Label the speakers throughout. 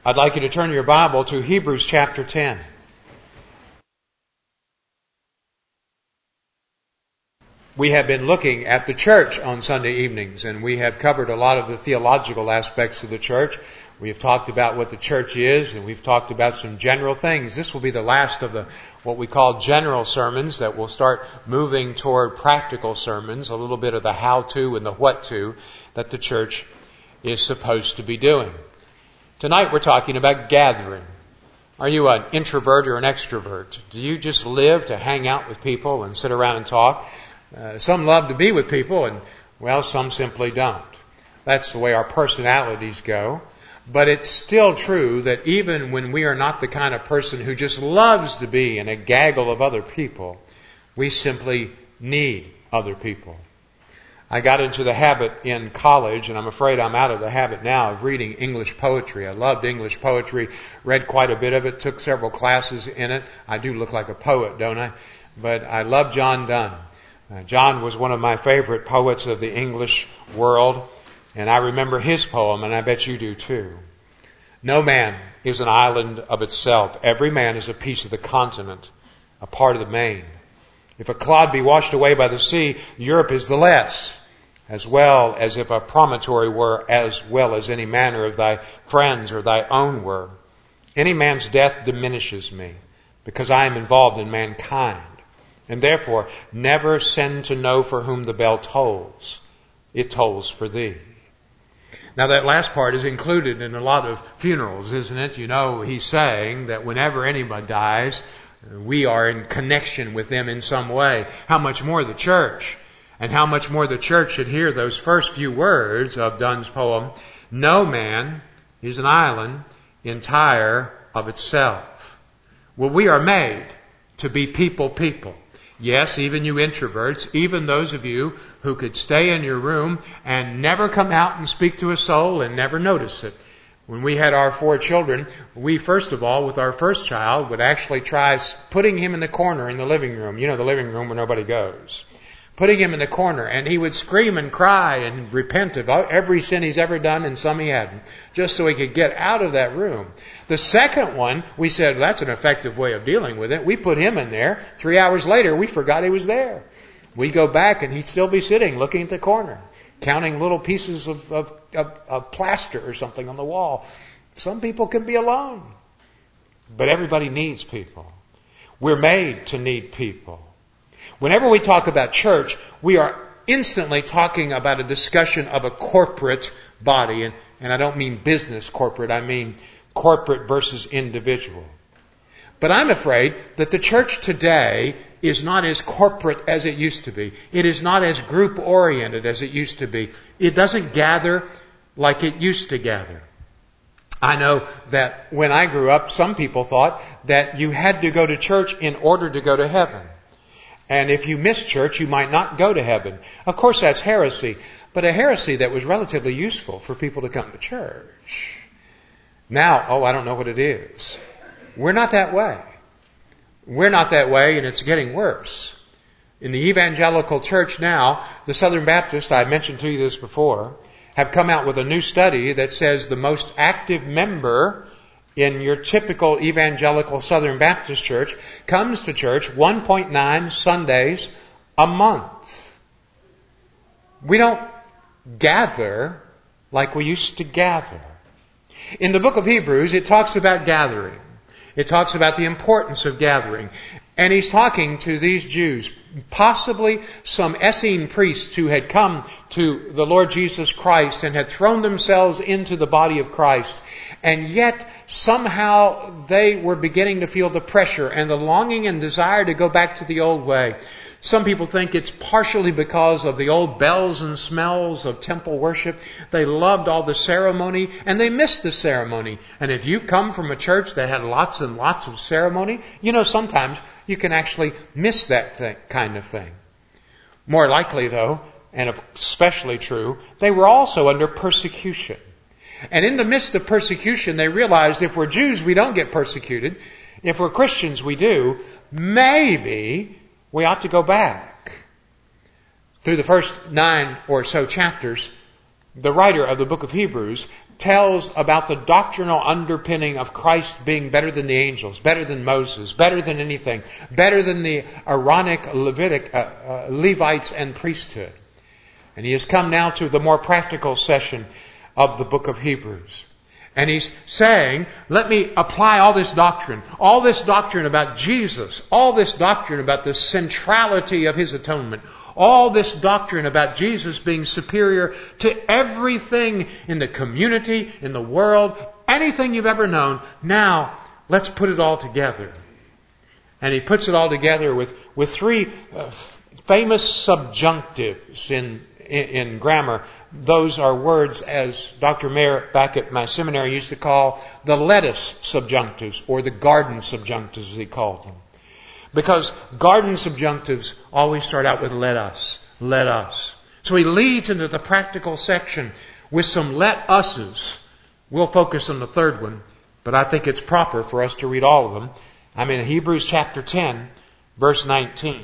Speaker 1: I'd like you to turn your Bible to Hebrews chapter 10. We have been looking at the church on Sunday evenings, and we have covered a lot of the theological aspects of the church. We have talked about what the church is, and we've talked about some general things. This will be the last of the what we call general sermons that will start moving toward practical sermons, a little bit of the how-to and the what-to that the church is supposed to be doing. Tonight we're talking about gathering. Are you an introvert or an extrovert? Do you just live to hang out with people and sit around and talk? Some love to be with people and, well, some simply don't. That's the way our personalities go. But it's still true that even when we are not the kind of person who just loves to be in a gaggle of other people, we simply need other people. I got into the habit in college, and I'm afraid I'm out of the habit now, of reading English poetry. I loved English poetry, read quite a bit of it, took several classes in it. I do look like a poet, don't I? But I love John Donne. John was one of my favorite poets of the English world, and I remember his poem, and I bet you do too. No man is an island of itself. Every man is a piece of the continent, a part of the main. If a clod be washed away by the sea, Europe is the less, as well as if a promontory were, as well as any manner of thy friends or thy own were. Any man's death diminishes me, because I am involved in mankind, and therefore never send to know for whom the bell tolls. It tolls for thee. Now that last part is included in a lot of funerals, isn't it? You know, he's saying that whenever anybody dies, we are in connection with them in some way. How much more the church? And how much more the church should hear those first few words of Donne's poem. No man is an island entire of itself. Well, we are made to be people. Yes, even you introverts, even those of you who could stay in your room and never come out and speak to a soul and never notice it. When we had our 4 children, we first of all, with our first child, would actually try putting him in the corner in the living room. You know, the living room where nobody goes. Putting him in the corner, and he would scream and cry and repent of every sin he's ever done and some he hadn't, just so he could get out of that room. The second one, we said, well, that's an effective way of dealing with it. We put him in there. 3 hours later, we forgot he was there. We'd go back and he'd still be sitting looking at the corner, counting little pieces of plaster or something on the wall. Some people can be alone, but everybody needs people. We're made to need people. Whenever we talk about church, we are instantly talking about a discussion of a corporate body. And I don't mean business corporate, I mean corporate versus individual. But I'm afraid that the church today is not as corporate as it used to be. It is not as group-oriented as it used to be. It doesn't gather like it used to gather. I know that when I grew up, some people thought that you had to go to church in order to go to heaven. And if you missed church, you might not go to heaven. Of course, that's heresy, but a heresy that was relatively useful for people to come to church. Now, I don't know what it is. We're not that way. We're not that way, and it's getting worse. In the evangelical church now, the Southern Baptists, I mentioned to you this before, have come out with a new study that says the most active member in your typical evangelical Southern Baptist church comes to church 1.9 Sundays a month. We don't gather like we used to gather. In the book of Hebrews, it talks about gathering. It talks about the importance of gathering. And he's talking to these Jews, possibly some Essene priests who had come to the Lord Jesus Christ and had thrown themselves into the body of Christ. And yet, somehow, they were beginning to feel the pressure and the longing and desire to go back to the old way. Some people think it's partially because of the old bells and smells of temple worship. They loved all the ceremony and they missed the ceremony. And if you've come from a church that had lots and lots of ceremony, you know sometimes you can actually miss that kind of thing. More likely though, and especially true, they were also under persecution. And in the midst of persecution, they realized if we're Jews, we don't get persecuted. If we're Christians, we do. Maybe we ought to go back. Through the first 9 or so chapters, the writer of the book of Hebrews tells about the doctrinal underpinning of Christ being better than the angels, better than Moses, better than anything, better than the Aaronic, Levitic, Levites and priesthood. And he has come now to the more practical session of the book of Hebrews. And he's saying, let me apply all this doctrine about Jesus, all this doctrine about the centrality of His atonement, all this doctrine about Jesus being superior to everything in the community, in the world, anything you've ever known. Now, let's put it all together. And he puts it all together with three famous subjunctives in grammar. Those are words, as Dr. Mayer back at my seminary used to call the lettuce subjunctives, or the garden subjunctives as he called them. Because garden subjunctives always start out with let us, let us. So he leads into the practical section with some let us's. We'll focus on the third one, but I think it's proper for us to read all of them. I'm in Hebrews chapter 10, verse 19.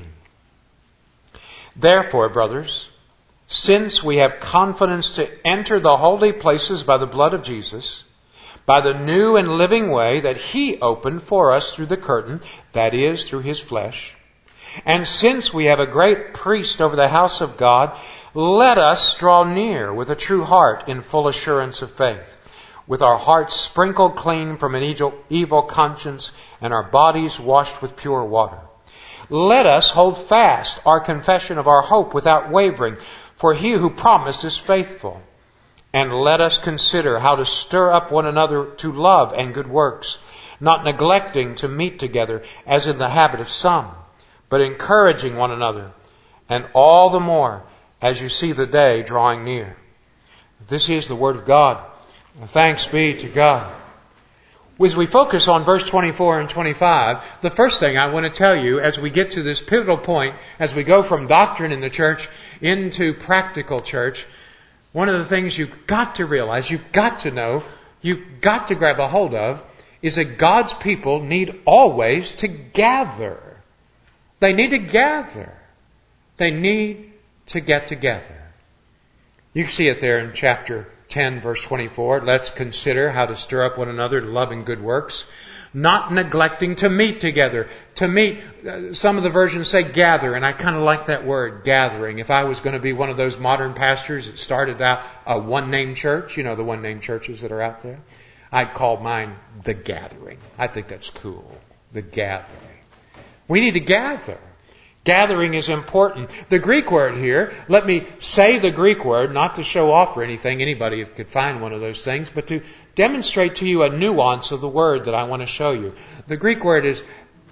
Speaker 1: Therefore, brothers, since we have confidence to enter the holy places by the blood of Jesus, by the new and living way that He opened for us through the curtain, that is, through His flesh, and since we have a great priest over the house of God, let us draw near with a true heart in full assurance of faith, with our hearts sprinkled clean from an evil conscience and our bodies washed with pure water. Let us hold fast our confession of our hope without wavering, for He who promised is faithful. And let us consider how to stir up one another to love and good works, not neglecting to meet together as in the habit of some, but encouraging one another, and all the more as you see the day drawing near. This is the Word of God. Thanks be to God. As we focus on verse 24 and 25, the first thing I want to tell you as we get to this pivotal point, as we go from doctrine in the church into practical church, one of the things you've got to realize, you've got to know, you've got to grab a hold of, is that God's people need always to gather. They need to gather. They need to get together. You see it there in chapter 10, verse 24. Let's consider how to stir up one another to love and good works, not neglecting to meet together. To meet, some of the versions say gather, and I kind of like that word, gathering. If I was going to be one of those modern pastors that started out a one-name church, you know the one-name churches that are out there, I'd call mine the gathering. I think that's cool, the gathering. We need to gather. Gathering is important. The Greek word here, let me say the Greek word, not to show off or anything, anybody could find one of those things, but to demonstrate to you a nuance of the word that I want to show you. The Greek word is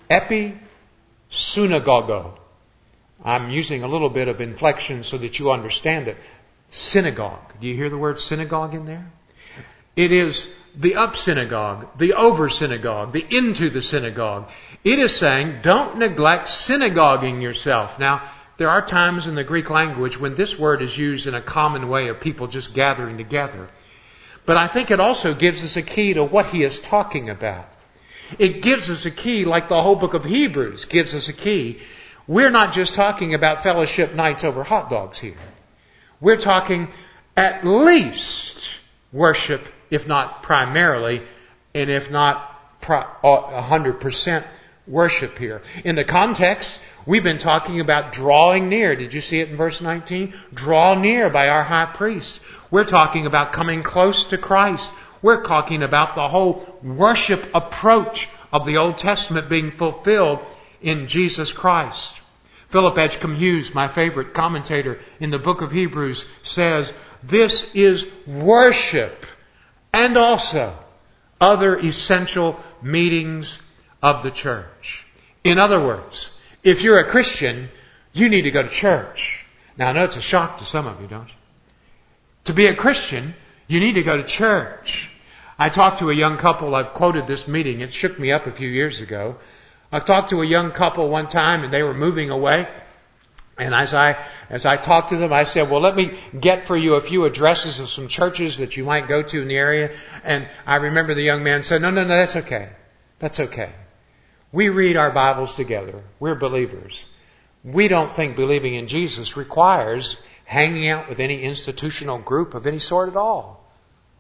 Speaker 1: episynagogo. I'm using a little bit of inflection so that you understand it. Synagogue. Do you hear the word synagogue in there? It is the up synagogue, the over synagogue, the into the synagogue. It is saying, don't neglect synagoguing yourself. Now, there are times in the Greek language when this word is used in a common way of people just gathering together. But I think it also gives us a key to what he is talking about. It gives us a key, like the whole book of Hebrews gives us a key. We're not just talking about fellowship nights over hot dogs here. We're talking at least worship, if not primarily, and if not 100% worship here. In the context, we've been talking about drawing near. Did you see it in verse 19? Draw near by our high priest. We're talking about coming close to Christ. We're talking about the whole worship approach of the Old Testament being fulfilled in Jesus Christ. Philip Edgecombe Hughes, my favorite commentator in the book of Hebrews, says, this is worship and also other essential meetings of the church. In other words, if you're a Christian, you need to go to church. Now, I know it's a shock to some of you, don't you? To be a Christian, you need to go to church. I talked to a young couple, I've quoted this meeting, it shook me up a few years ago. I talked to a young couple one time and they were moving away. And as I talked to them, I said, well, let me get for you a few addresses of some churches that you might go to in the area. And I remember the young man said, no, that's okay. That's okay. We read our Bibles together. We're believers. We don't think believing in Jesus requires hanging out with any institutional group of any sort at all.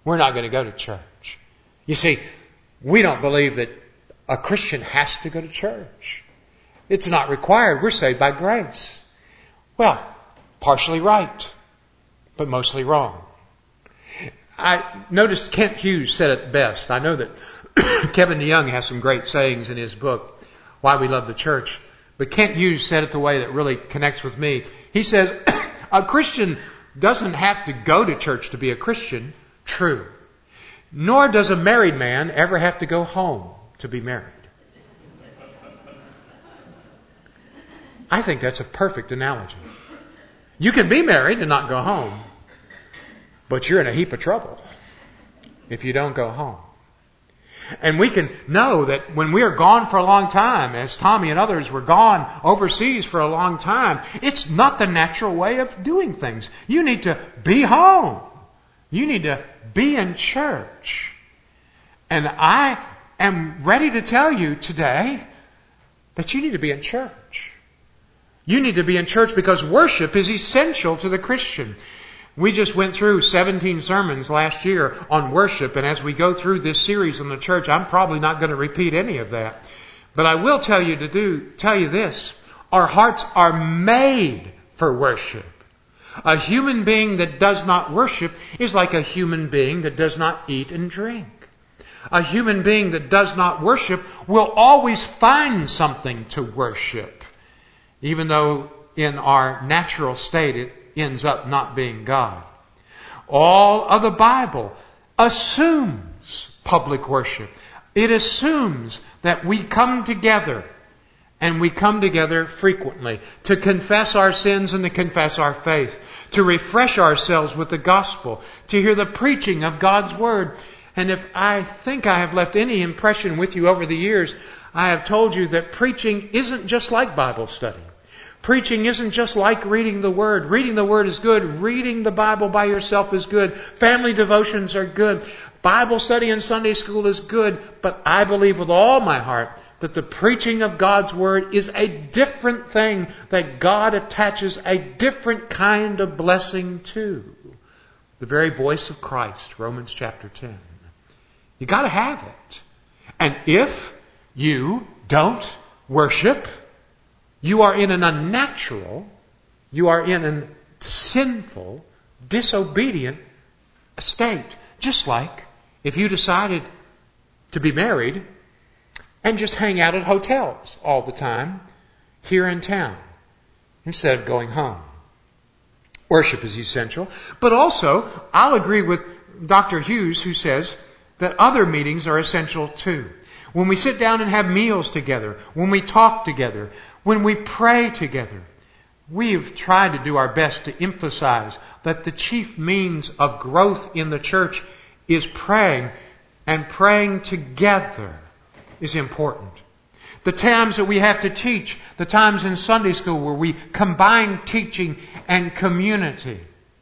Speaker 1: we're not going to go to church. You see, we don't believe that a Christian has to go to church. It's not required. We're saved by grace. Well, partially right, but mostly wrong. I noticed Kent Hughes said it best. I know that Kevin DeYoung has some great sayings in his book, Why We Love the Church. But Kent Hughes said it the way that really connects with me. He says, a Christian doesn't have to go to church to be a Christian. True. Nor does a married man ever have to go home to be married. I think that's a perfect analogy. You can be married and not go home, but you're in a heap of trouble if you don't go home. And we can know that when we are gone for a long time, as Tommy and others were gone overseas for a long time, it's not the natural way of doing things. You need to be home. You need to be in church. And I am ready to tell you today that you need to be in church. You need to be in church because worship is essential to the Christian. We just went through 17 sermons last year on worship, and as we go through this series on the church, I'm probably not going to repeat any of that. But I will tell you this. Our hearts are made for worship. A human being that does not worship is like a human being that does not eat and drink. A human being that does not worship will always find something to worship, even though in our natural state it ends up not being God. All of the Bible assumes public worship. It assumes that we come together, and we come together frequently to confess our sins and to confess our faith, to refresh ourselves with the gospel, to hear the preaching of God's Word. And if I think I have left any impression with you over the years, I have told you that preaching isn't just like Bible study. Preaching isn't just like reading the Word. Reading the Word is good. Reading the Bible by yourself is good. Family devotions are good. Bible study and Sunday school is good. But I believe with all my heart that the preaching of God's Word is a different thing, that God attaches a different kind of blessing to. The very voice of Christ, Romans chapter 10. You got to have it. And if you don't worship, you are in an unnatural, you are in a sinful, disobedient state. Just like if you decided to be married and just hang out at hotels all the time here in town instead of going home. Worship is essential. But also, I'll agree with Dr. Hughes, who says that other meetings are essential too. When we sit down and have meals together, when we talk together, when we pray together, we've tried to do our best to emphasize that the chief means of growth in the church is praying, and praying together is important. The times that we have to teach, the times in Sunday school where we combine teaching and community.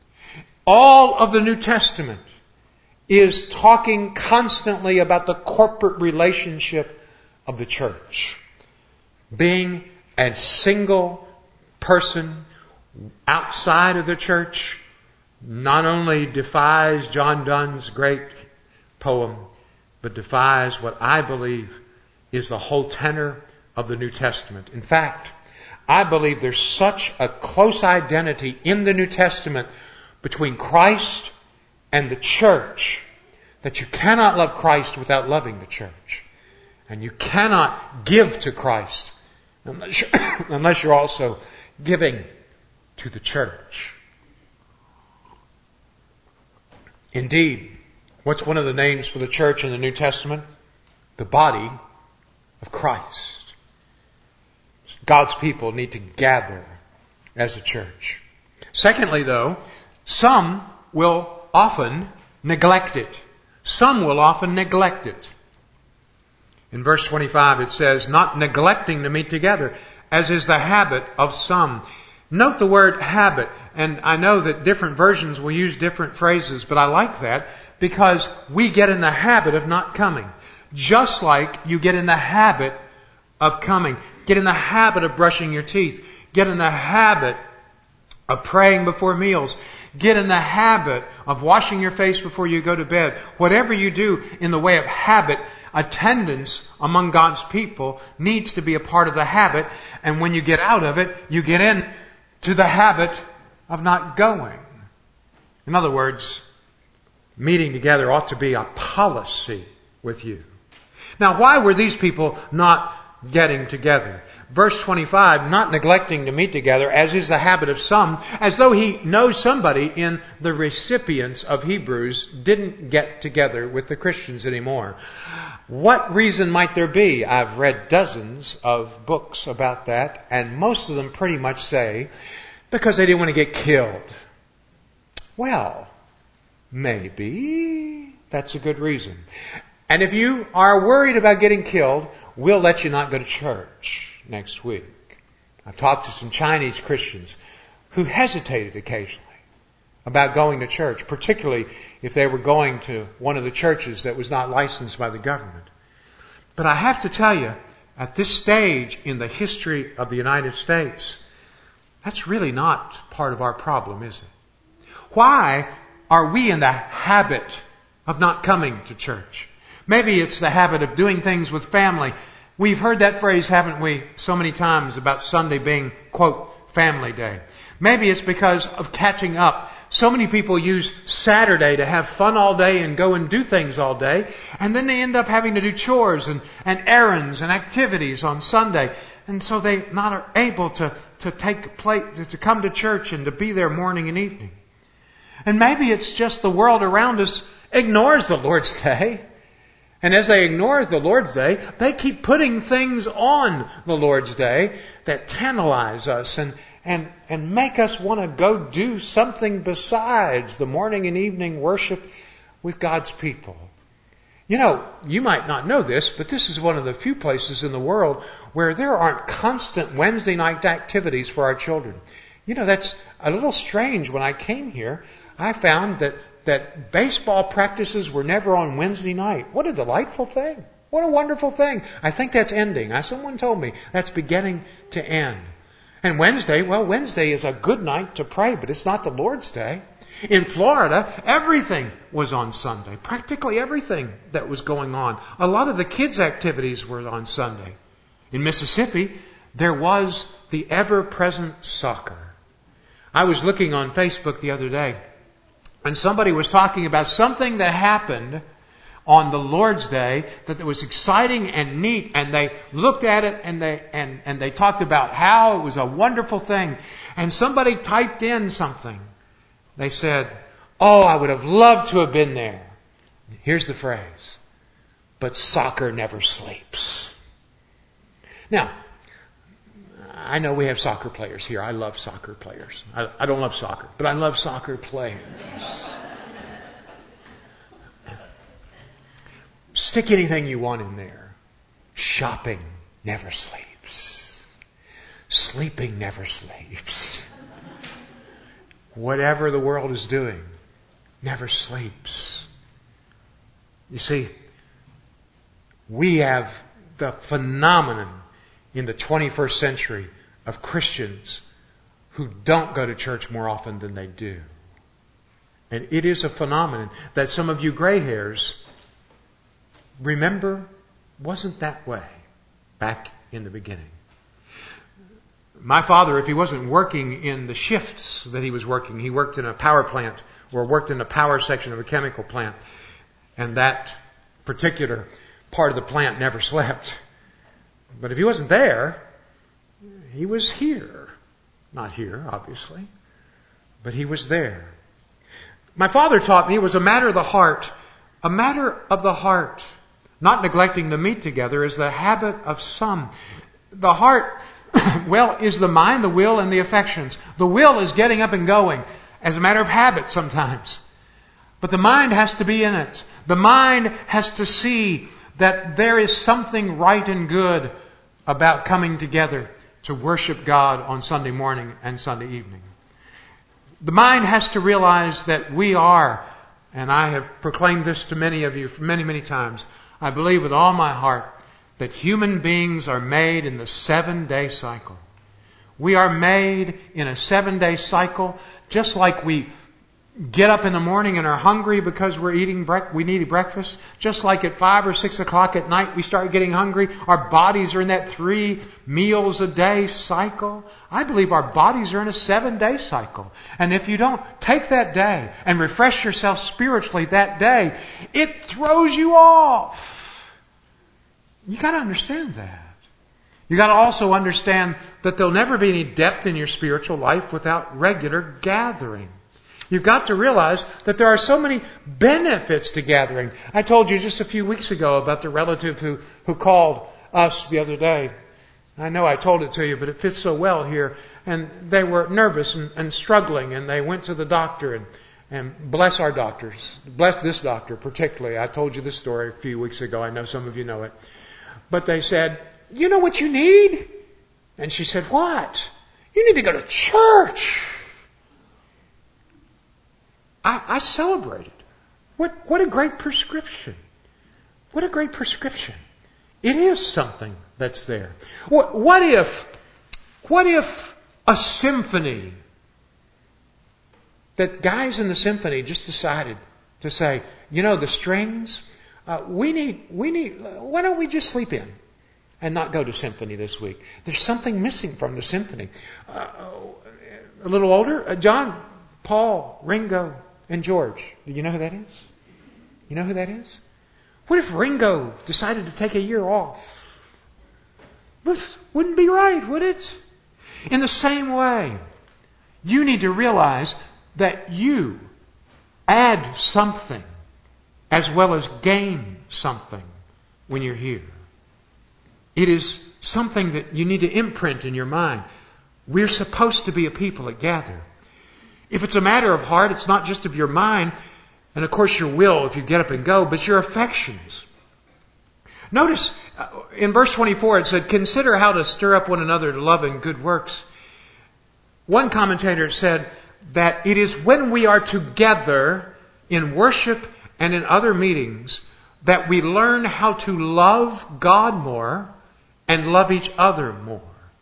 Speaker 1: All of the New Testament is talking constantly about the corporate relationship of the church. Being a single person outside of the church not only defies John Donne's great poem, but defies what I believe is the whole tenor of the New Testament. In fact, I believe there's such a close identity in the New Testament between Christ and the church that you cannot love Christ without loving the church. And you cannot give to Christ unless you're also giving to the church. Indeed, what's one of the names for the church in the New Testament? The body of Christ. God's people need to gather as a church. Secondly, though, some will often neglect it. Some will often neglect it. In verse 25 it says, not neglecting to meet together, as is the habit of some. Note the word habit, and I know that different versions will use different phrases, but I like that because we get in the habit of not coming. Just like you get in the habit of coming. Get in the habit of brushing your teeth. Get in the habit of praying before meals. Get in the habit of washing your face before you go to bed. Whatever you do in the way of habit, attendance among God's people needs to be a part of the habit. And when you get out of it, you get into the habit of not going. In other words, meeting together ought to be a policy with you. Now, why were these people not getting together? Verse 25, not neglecting to meet together, as is the habit of some, as though he knows somebody in the recipients of Hebrews didn't get together with the Christians anymore. What reason might there be? I've read dozens of books about that, and most of them pretty much say, because they didn't want to get killed. Well, maybe that's a good reason. And if you are worried about getting killed, we'll let you not go to church next week. I've talked to some Chinese Christians who hesitated occasionally about going to church, particularly if they were going to one of the churches that was not licensed by the government. But I have to tell you, at this stage in the history of the United States, that's really not part of our problem, is it? Why are we in the habit of not coming to church? Maybe it's the habit of doing things with family. We've heard that phrase, haven't we, so many times about Sunday being, quote, family day. Maybe it's because of catching up. So many people use Saturday to have fun all day and go and do things all day. And then they end up having to do chores and errands and activities on Sunday. And so they're not able to come to church and to be there morning and evening. And maybe it's just the world around us ignores the Lord's Day. And as they ignore the Lord's Day, they keep putting things on the Lord's Day that tantalize us and make us want to go do something besides the morning and evening worship with God's people. You know, you might not know this, but this is one of the few places in the world where there aren't constant Wednesday night activities for our children. You know, that's a little strange. When I came here, I found that baseball practices were never on Wednesday night. What a delightful thing. What a wonderful thing. I think that's ending. Someone told me that's beginning to end. And Wednesday is a good night to pray, but it's not the Lord's Day. In Florida, everything was on Sunday. Practically everything that was going on. A lot of the kids' activities were on Sunday. In Mississippi, there was the ever-present soccer. I was looking on Facebook the other day, and somebody was talking about something that happened on the Lord's Day that was exciting and neat, and they looked at it and they talked about how it was a wonderful thing. And somebody typed in something. They said, "Oh, I would have loved to have been there." Here's the phrase: "But soccer never sleeps." Now, I know we have soccer players here. I love soccer players. I don't love soccer, but I love soccer players. Stick anything you want in there. Shopping never sleeps. Sleeping never sleeps. Whatever the world is doing never sleeps. You see, we have the phenomenon in the 21st century of Christians who don't go to church more often than they do. And it is a phenomenon that some of you gray hairs remember wasn't that way back in the beginning. My father, if he wasn't working in the shifts that he was working, he worked in a power plant or worked in the power section of a chemical plant. And that particular part of the plant never slept. But if he wasn't there, he was here. Not here, obviously, but he was there. My father taught me it was a matter of the heart. A matter of the heart. Not neglecting to meet together is the habit of some. The heart, is the mind, the will, and the affections. The will is getting up and going as a matter of habit sometimes. But the mind has to be in it. The mind has to see that there is something right and good about coming together to worship God on Sunday morning and Sunday evening. The mind has to realize that we are, and I have proclaimed this to many of you many, many times, I believe with all my heart that human beings are made in the 7-day cycle. We are made in a 7-day cycle, just like we get up in the morning and are hungry because we need breakfast. Just like at 5 or 6 o'clock at night we start getting hungry. Our bodies are in that 3 meals a day cycle. I believe our bodies are in a 7-day cycle. And if you don't take that day and refresh yourself spiritually that day, it throws you off. You got to understand that. You got to also understand that there'll never be any depth in your spiritual life without regular gathering. You've got to realize that there are so many benefits to gathering. I told you just a few weeks ago about the relative who called us the other day. I know I told it to you, but it fits so well here. And they were nervous and struggling, and they went to the doctor and bless our doctors. Bless this doctor particularly. I told you this story a few weeks ago. I know some of you know it. But they said, "You know what you need?" And she said, "What?" "You need to go to church." I celebrated. What a great prescription. What a great prescription. It is something that's there. What if a symphony, that guys in the symphony just decided to say, the strings, why don't we just sleep in and not go to symphony this week? There's something missing from the symphony. A little older, John, Paul, Ringo, and George. Do you know who that is? You know who that is? What if Ringo decided to take a year off? This wouldn't be right, would it? In the same way, you need to realize that you add something as well as gain something when you're here. It is something that you need to imprint in your mind. We're supposed to be a people that gather. If it's a matter of heart, it's not just of your mind, and of course your will if you get up and go, but your affections. Notice in verse 24 it said, "Consider how to stir up one another to love and good works." One commentator said that it is when we are together in worship and in other meetings that we learn how to love God more and love each other more.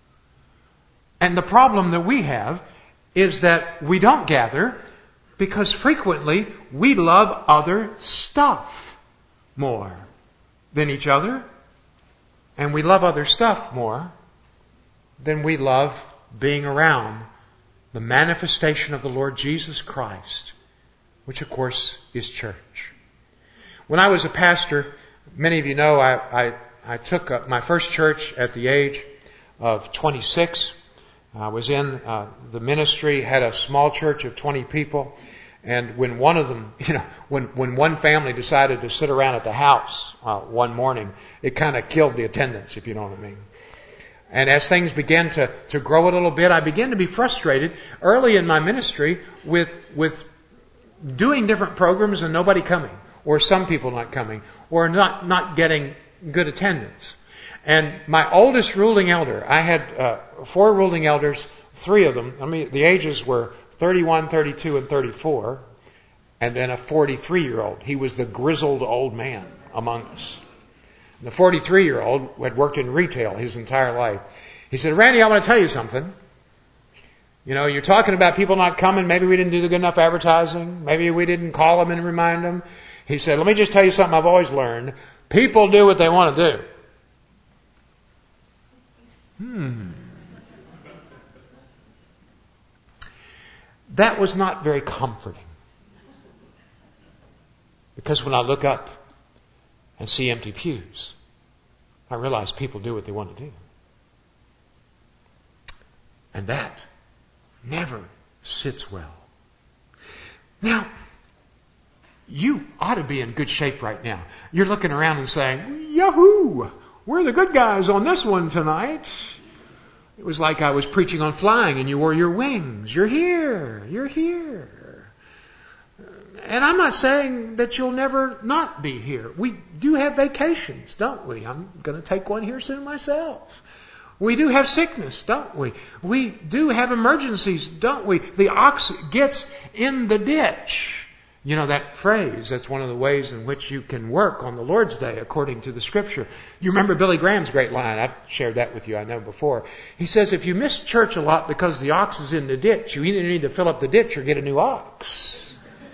Speaker 1: And the problem that we have is that we don't gather because frequently we love other stuff more than each other, and we love other stuff more than we love being around the manifestation of the Lord Jesus Christ, which of course is church. When I was a pastor, many of you know I took my first church at the age of 26. I was in the ministry, had a small church of 20 people, and when one of them, when one family decided to sit around at the house one morning, it kind of killed the attendance, if you know what I mean. And as things began to grow a little bit, I began to be frustrated early in my ministry with doing different programs and nobody coming, or some people not coming, or not getting good attendance. And my oldest ruling elder, I had 4 ruling elders, 3 of them, the ages were 31, 32, and 34, and then a 43-year-old. He was the grizzled old man among us. And the 43-year-old had worked in retail his entire life. He said, "Randy, I want to tell you something. You're talking about people not coming. Maybe we didn't do the good enough advertising. Maybe we didn't call them and remind them." He said, "Let me just tell you something I've always learned. People do what they want to do." That was not very comforting. Because when I look up and see empty pews, I realize people do what they want to do. And that never sits well. Now, you ought to be in good shape right now. You're looking around and saying, "Yahoo! We're the good guys on this one tonight." It was like I was preaching on flying and you wore your wings. You're here. You're here. And I'm not saying that you'll never not be here. We do have vacations, don't we? I'm going to take one here soon myself. We do have sickness, don't we? We do have emergencies, don't we? The ox gets in the ditch You know that phrase, that's one of the ways in which you can work on the Lord's Day according to the Scripture. You remember Billy Graham's great line. I've shared that with you, I know, before. He says, if you miss church a lot because the ox is in the ditch, you either need to fill up the ditch or get a new ox.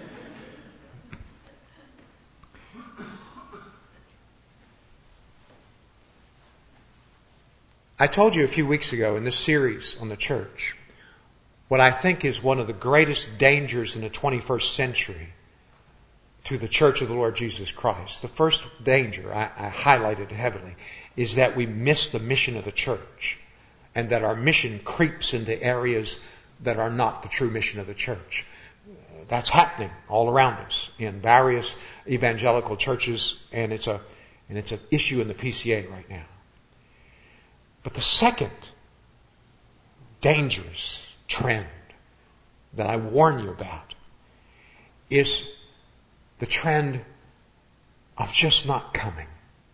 Speaker 1: I told you a few weeks ago in this series on the church what I think is one of the greatest dangers in the 21st century to the church of the Lord Jesus Christ. The first danger, I highlighted heavily, is that we miss the mission of the church and that our mission creeps into areas that are not the true mission of the church. That's happening all around us in various evangelical churches, and it's an issue in the PCA right now. But the second dangerous trend that I warn you about is the trend of just not coming.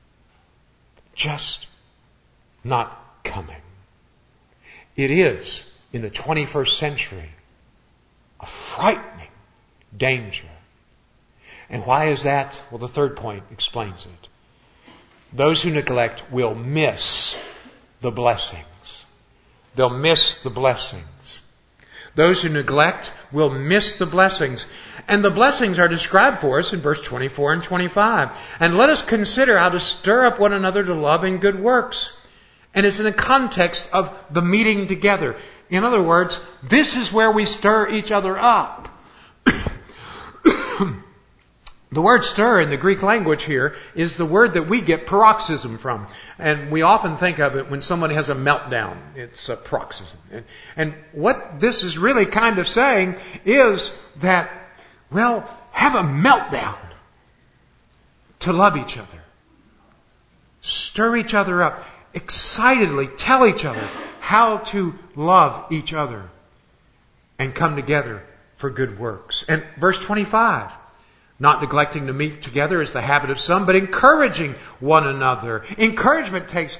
Speaker 1: Just not coming. It is, in the 21st century, a frightening danger. And why is that? Well, the third point explains it. Those who neglect will miss the blessings. They'll miss the blessings. Those who neglect will miss the blessings. And the blessings are described for us in verse 24 and 25. And let us consider how to stir up one another to love and good works. And it's in the context of the meeting together. In other words, this is where we stir each other up. The word stir in the Greek language here is the word that we get paroxysm from. And we often think of it when somebody has a meltdown. It's a paroxysm. And what this is really kind of saying is that, well, have a meltdown to love each other. Stir each other up. Excitedly tell each other how to love each other and come together for good works. And verse 25. Not neglecting to meet together is the habit of some, but encouraging one another. Encouragement takes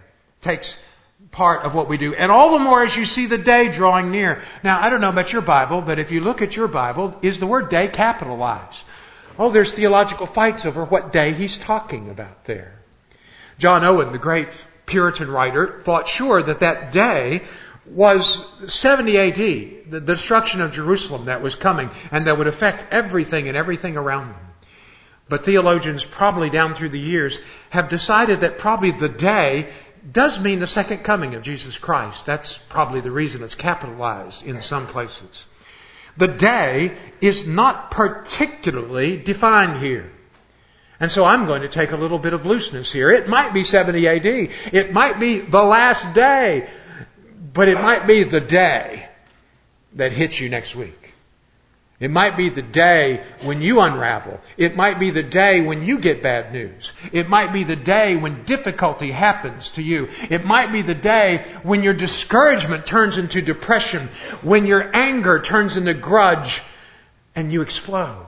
Speaker 1: part of what we do. And all the more as you see the day drawing near. Now, I don't know about your Bible, but if you look at your Bible, is the word day capitalized? Oh, there's theological fights over what day he's talking about there. John Owen, the great Puritan writer, thought sure that day was 70 AD, the destruction of Jerusalem that was coming and that would affect everything and everything around them. But theologians probably down through the years have decided that probably the day does mean the second coming of Jesus Christ. That's probably the reason it's capitalized in some places. The day is not particularly defined here. And so I'm going to take a little bit of looseness here. It might be 70 AD. It might be the last day. But it might be the day that hits you next week. It might be the day when you unravel. It might be the day when you get bad news. It might be the day when difficulty happens to you. It might be the day when your discouragement turns into depression, when your anger turns into grudge and you explode.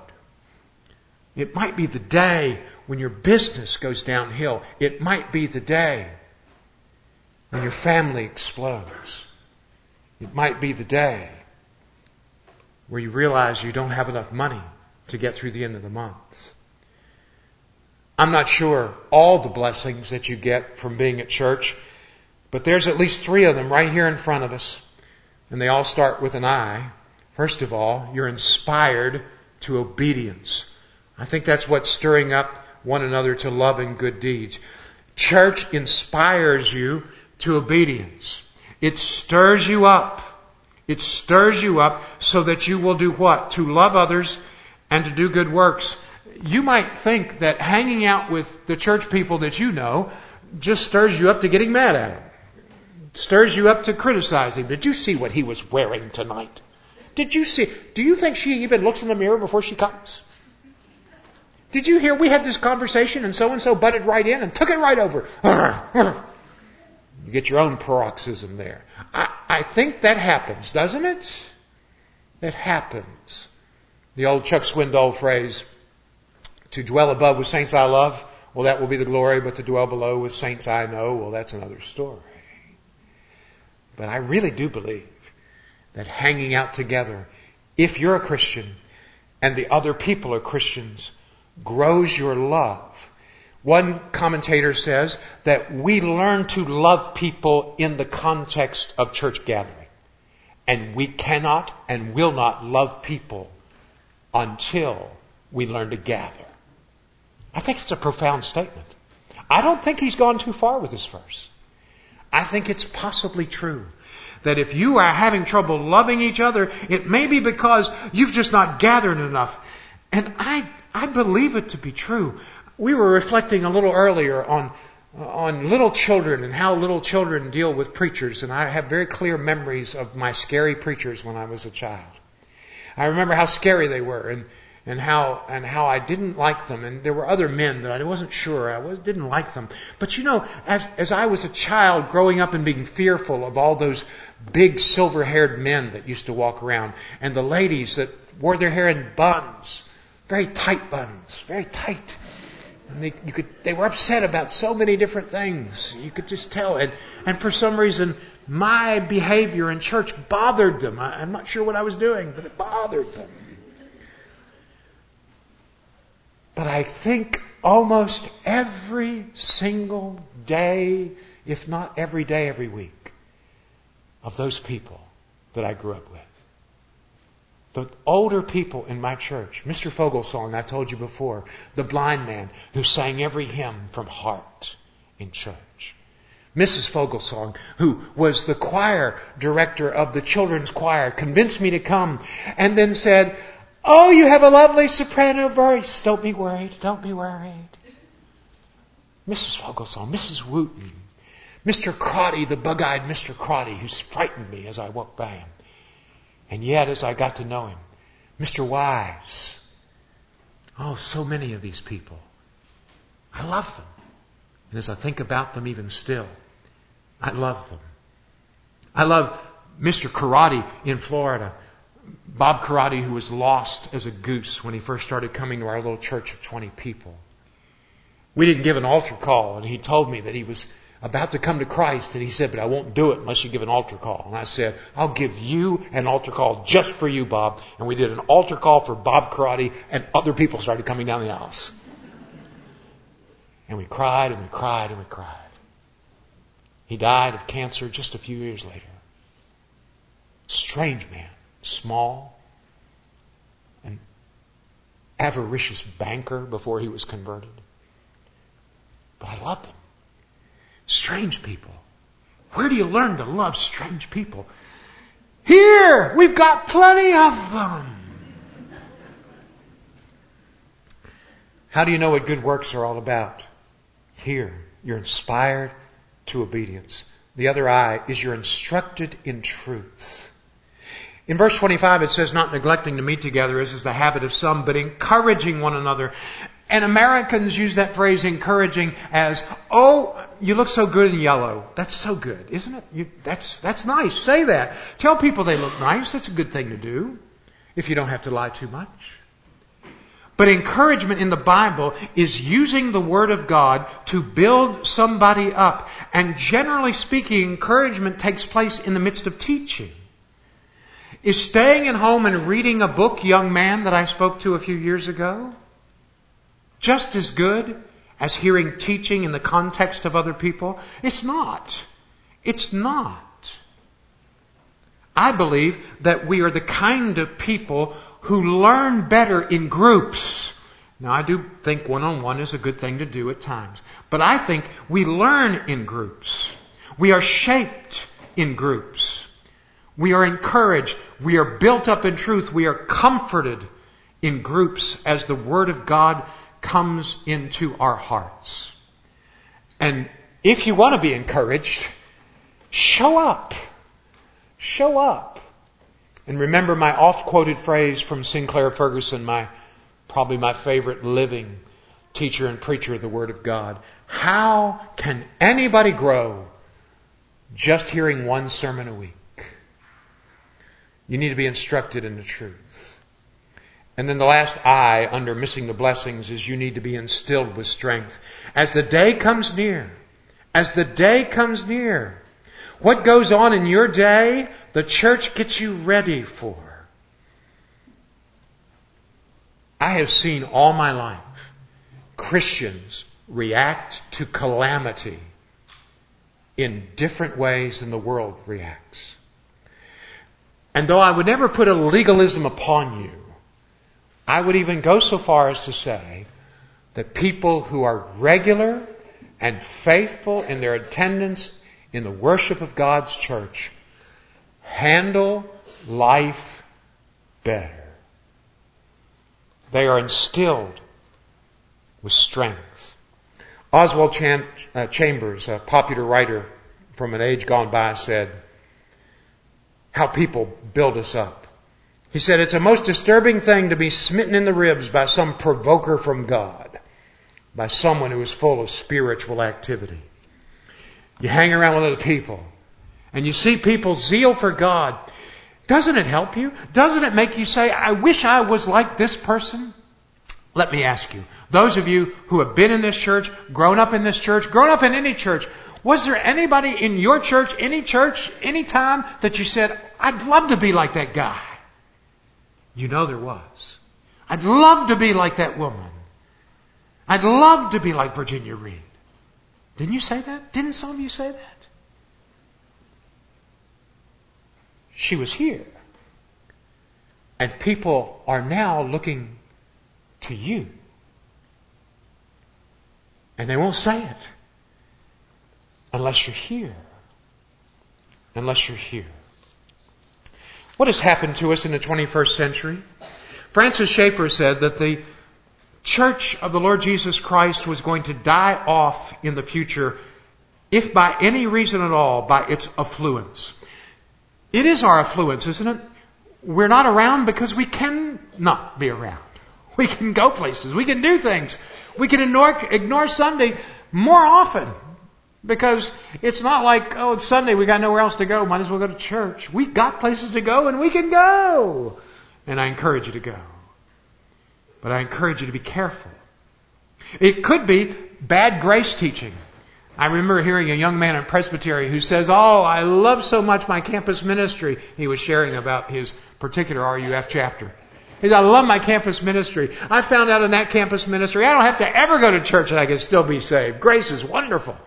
Speaker 1: It might be the day when your business goes downhill. It might be the day when your family explodes. It might be the day where you realize you don't have enough money to get through the end of the month. I'm not sure all the blessings that you get from being at church, but there's at least 3 of them right here in front of us. And they all start with an I. First of all, you're inspired to obedience. I think that's what's stirring up one another to love and good deeds. Church inspires you to obedience. It stirs you up. It stirs you up so that you will do what? To love others and to do good works. You might think that hanging out with the church people that you know just stirs you up to getting mad at them. It stirs you up to criticize him. Did you see what he was wearing tonight? Did you see? Do you think she even looks in the mirror before she comes? Did you hear we had this conversation and so butted right in and took it right over? You get your own paroxysm there. I think that happens, doesn't it? It happens. The old Chuck Swindoll phrase, to dwell above with saints I love, well, that will be the glory, but to dwell below with saints I know, well, that's another story. But I really do believe that hanging out together, if you're a Christian, and the other people are Christians grows your love. One commentator says that we learn to love people in the context of church gathering. And we cannot and will not love people until we learn to gather. I think it's a profound statement. I don't think he's gone too far with this verse. I think it's possibly true that if you are having trouble loving each other, it may be because you've just not gathered enough. And I believe it to be true. We were reflecting a little earlier on little children and how little children deal with preachers. And I have very clear memories of my scary preachers when I was a child. I remember how scary they were and how I didn't like them. And there were other men that I wasn't sure. Didn't like them. But you know, as I was a child growing up and being fearful of all those big silver-haired men that used to walk around and the ladies that wore their hair in buns, very tight buns, very tight. And they were upset about so many different things. You could just tell. And for some reason, my behavior in church bothered them. I'm not sure what I was doing, but it bothered them. But I think almost every single day, if not every day, every week, of those people that I grew up with. The older people in my church, Mr. Fogelsong, I've told you before, the blind man who sang every hymn from heart in church. Mrs. Fogelsong, who was the choir director of the children's choir, convinced me to come and then said, "Oh, you have a lovely soprano voice. Don't be worried. Don't be worried." Mrs. Fogelsong, Mrs. Wooten, Mr. Crotty, the bug-eyed Mr. Crotty, who's frightened me as I walked by him. And yet, as I got to know him, Mr. Wise, oh, so many of these people. I love them. And as I think about them even still, I love them. I love Mr. Karate in Florida. Bob Karate, who was lost as a goose when he first started coming to our little church of 20 people. We didn't give an altar call, and he told me that he was about to come to Christ, and he said, "But I won't do it unless you give an altar call." And I said, "I'll give you an altar call just for you, Bob." And we did an altar call for Bob Karate, and other people started coming down the aisles. And we cried and we cried and we cried. He died of cancer just a few years later. Strange man, small, an avaricious banker before he was converted. But I loved him. Strange people. Where do you learn to love strange people? Here! We've got plenty of them! How do you know what good works are all about? Here, you're inspired to obedience. The other I is you're instructed in truth. In verse 25 it says, "Not neglecting to meet together as is the habit of some, but encouraging one another." And Americans use that phrase encouraging as, "Oh, you look so good in yellow." That's so good, isn't it? That's nice. Say that. Tell people they look nice. That's a good thing to do if you don't have to lie too much. But encouragement in the Bible is using the Word of God to build somebody up. And generally speaking, encouragement takes place in the midst of teaching. Is staying at home and reading a book, young man, that I spoke to a few years ago, just as good as hearing teaching in the context of other people? It's not. It's not. I believe that we are the kind of people who learn better in groups. Now, I do think one-on-one is a good thing to do at times. But I think we learn in groups. We are shaped in groups. We are encouraged. We are built up in truth. We are comforted in groups as the Word of God comes into our hearts. And if you want to be encouraged, show up. Show up. And remember my oft-quoted phrase from Sinclair Ferguson, probably my favorite living teacher and preacher of the Word of God. How can anybody grow just hearing one sermon a week? You need to be instructed in the truth. And then the last I under missing the blessings is you need to be instilled with strength. As the day comes near, what goes on in your day, the church gets you ready for. I have seen all my life Christians react to calamity in different ways than the world reacts. And though I would never put a legalism upon you, I would even go so far as to say that people who are regular and faithful in their attendance in the worship of God's church handle life better. They are instilled with strength. Oswald Chambers, a popular writer from an age gone by, said, how people build us up. He said, it's a most disturbing thing to be smitten in the ribs by some provoker from God, by someone who is full of spiritual activity. You hang around with other people and you see people's zeal for God. Doesn't it help you? Doesn't it make you say, I wish I was like this person? Let me ask you, those of you who have been in this church, grown up in this church, grown up in any church, was there anybody in your church, any time that you said, I'd love to be like that guy? You know there was. I'd love to be like that woman. I'd love to be like Virginia Reed. Didn't you say that? Didn't some of you say that? She was here. And people are now looking to you. And they won't say it unless you're here. Unless you're here. What has happened to us in the 21st century? Francis Schaeffer said that the Church of the Lord Jesus Christ was going to die off in the future, if by any reason at all, by its affluence. It is our affluence, isn't it? We're not around because we can not be around. We can go places. We can do things. We can ignore Sunday more often because it's not like, oh, it's Sunday, we got nowhere else to go. Might as well go to church. We got places to go and we can go. And I encourage you to go. But I encourage you to be careful. It could be bad grace teaching. I remember hearing a young man at Presbytery who says, oh, I love so much my campus ministry. He was sharing about his particular RUF chapter. He said, I love my campus ministry. I found out in that campus ministry, I don't have to ever go to church and I can still be saved. Grace is wonderful.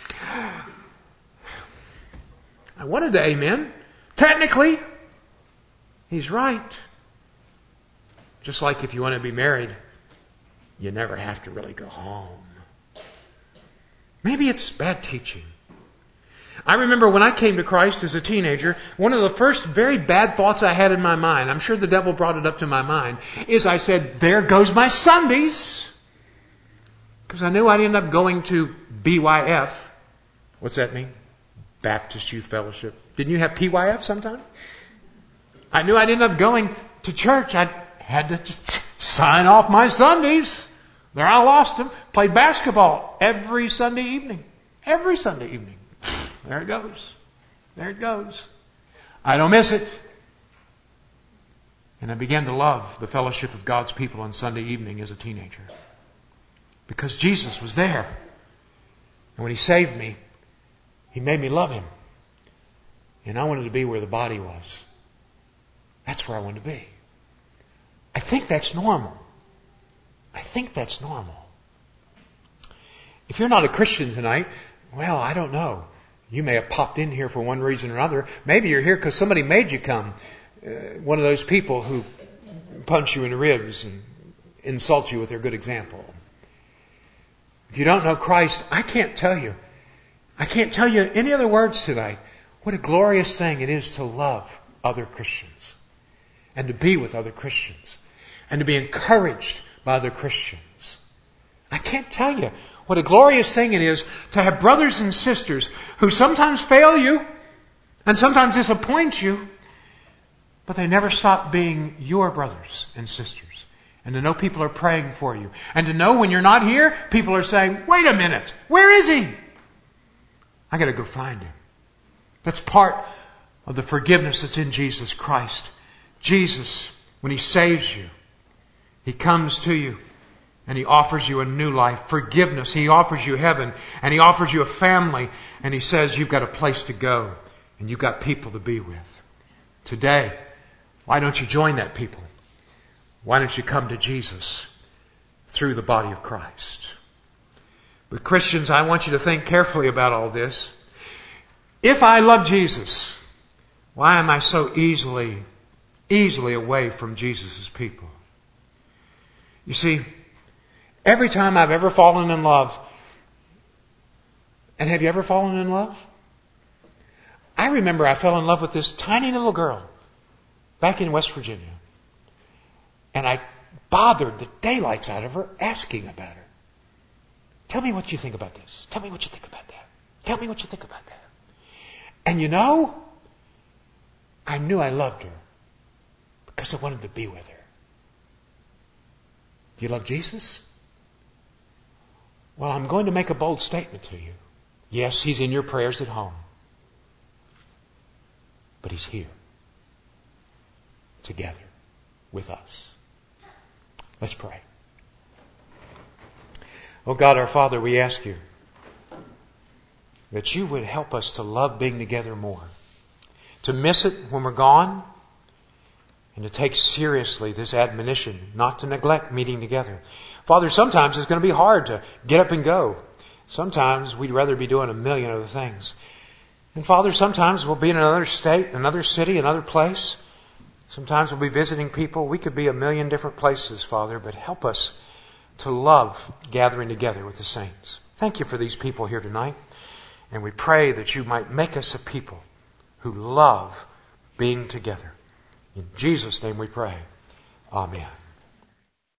Speaker 1: I wanted to amen. Technically, he's right. Just like if you want to be married, you never have to really go home. Maybe it's bad teaching. I remember when I came to Christ as a teenager, one of the first very bad thoughts I had in my mind, I'm sure the devil brought it up to my mind, is I said, there goes my Sundays. Because I knew I'd end up going to BYF. What's that mean? Baptist Youth Fellowship. Didn't you have PYF sometime? I knew I'd end up going to church. I had to just sign off my Sundays. There I lost them. Played basketball every Sunday evening. Every Sunday evening. There it goes. There it goes. I don't miss it. And I began to love the fellowship of God's people on Sunday evening as a teenager. Because Jesus was there. And when He saved me, He made me love Him. And I wanted to be where the body was. That's where I wanted to be. I think that's normal. I think that's normal. If you're not a Christian tonight, well, I don't know. You may have popped in here for one reason or another. Maybe you're here because somebody made you come. One of those people who punch you in the ribs and insult you with their good example. If you don't know Christ, I can't tell you any other words tonight. What a glorious thing it is to love other Christians and to be with other Christians and to be encouraged by other Christians. I can't tell you what a glorious thing it is to have brothers and sisters who sometimes fail you and sometimes disappoint you, but they never stop being your brothers and sisters. And to know people are praying for you. And to know when you're not here, people are saying, wait a minute, where is he? I got to go find him. That's part of the forgiveness that's in Jesus Christ. Jesus, when He saves you, He comes to you and He offers you a new life, forgiveness. He offers you heaven and He offers you a family, and He says you've got a place to go and you've got people to be with. Today, why don't you join that people? why don't you come to Jesus through the body of Christ? But Christians, I want you to think carefully about all this. If I love Jesus, why am I so easily away from Jesus' people? You see, every time I've ever fallen in love, and have you ever fallen in love? I remember I fell in love with this tiny little girl back in West Virginia. And I bothered the daylights out of her asking about her. Tell me what you think about this. Tell me what you think about that. Tell me what you think about that. And you know, I knew I loved her because I wanted to be with her. Do you love Jesus? Well, I'm going to make a bold statement to you. Yes, He's in your prayers at home. But He's here. Together with us. Let's pray. Oh God, our Father, we ask you that you would help us to love being together more. To miss it when we're gone. And to take seriously this admonition not to neglect meeting together. Father, sometimes it's going to be hard to get up and go. Sometimes we'd rather be doing a million other things. And Father, sometimes we'll be in another state, another city, another place. Sometimes we'll be visiting people. We could be a million different places, Father, but help us to love gathering together with the saints. Thank you for these people here tonight. And we pray that you might make us a people who love being together. In Jesus' name we pray. Amen.